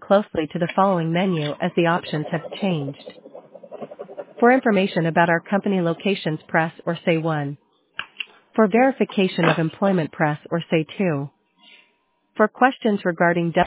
closely to the following menu as the options have changed. For information about our company locations, press or say 1. For verification of employment, press or say 2. For questions regarding